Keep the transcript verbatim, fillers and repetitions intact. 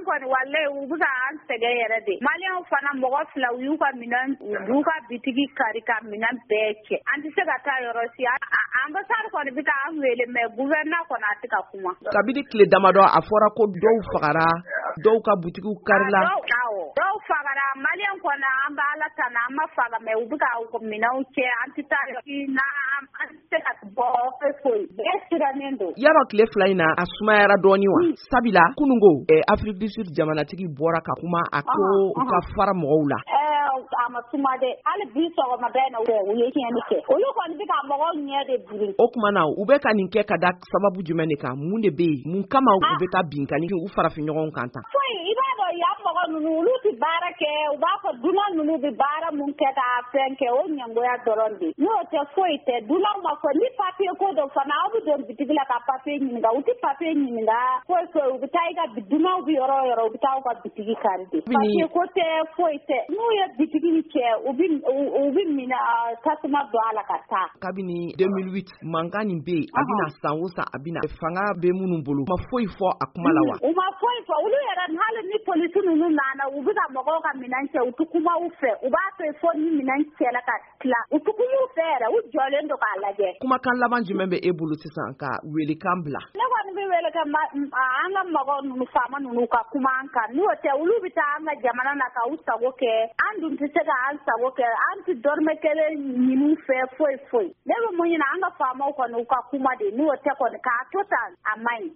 kɔni wale u bɛ an sɛgɛ yɛrɛ de maliyɛnw fana mɔgɔ fila u y'u ka minɛn u ka bitigi kari ka minɛn bɛɛ cɛ an tɛ se ka taa yɔrɔ si ambassade kɔni bɛ k'an wele mais gouvernement kɔni a tɛ ka kuma. kabini tile damadɔ a fɔra ko dɔw fagara dɔw ka butigiw karila. dɔw fagara maliyɛn kɔni an bɛ ala tana an ma faga mais u bɛ ka minɛnw cɛ an tɛ taa yɔrɔ si na an tɛ se ka bɔ foyi bɛɛ sirannen don. yarɔ tile fila in na a sumayara dɔɔni wa sabila kunungo Afrique du Sud jamanatigi bɔra ka kuma a ko u ka fara mɔgɔw la. a ma suma dɛ hali bi sɔgɔma bɛɛ na u ye tiɲɛni kɛ olu kɔni bɛ ka mɔgɔw ɲɛ de biri. o tuma na u bɛ ka nin kɛ ka da sababu jumɛn de kan mun de bɛ yen mun kama u bɛ ka binkani u farafin ɲɔgɔn kan tan. foyi i b'a dɔn yan mɔgɔ ninnu olu tɛ baara kɛ u b'a fɔ dunan ninnu bɛ baara mun kɛ ka fɛn kɛ o ɲɛngoya dɔrɔn de n'o tɛ foyi tɛ dunan ma fɔ ni papiye ko dɔ fana aw bɛ don bitigi la ka papiye ɲininka u tɛ papiye ɲininka foyi foyi u bɛ taa i ka dunanw bɛ yɔrɔ o yɔrɔ u bɛ taa u ka bitigi kari de. papiye ko tɛ foyi tɛ n'u ye bitigi cɛ u bɛ u bɛ minɛ tasuma don a la ka taa. kabini deux mille huit mankan nin bɛ yen a bɛna san o san a bɛna fanga bɛ minnu bolo u ma foyi fɔ a kuma la wa. u ma foyi fɔ olu yɛrɛ hali ni polisi ninnu nana u bɛ ka mɔgɔw ka minɛn cɛ u tɛ kuma u fɛ u b'a to fo ni minɛn cɛla ka tila u tɛ kuma u fɛ yɛrɛ u jɔlen don k'a lajɛ. kumakan laban jumɛn bɛ e bolo sisan ka welekan bila. ne kɔni bɛ wele ka an ka mɔgɔw ninnu faama ninnu ka kuma an kan n'o tɛ olu bɛ taa an ka jamana na ka u sago kɛ an dun tɛ se ka an sago kɛ an tɛ dɔrɔmɛ kelen ɲini u fɛ foyi foyi ne bɛ mun ɲini an ka faamaw kɔni u ka kuma de n'o tɛ kɔni k'a to tan a man ɲi.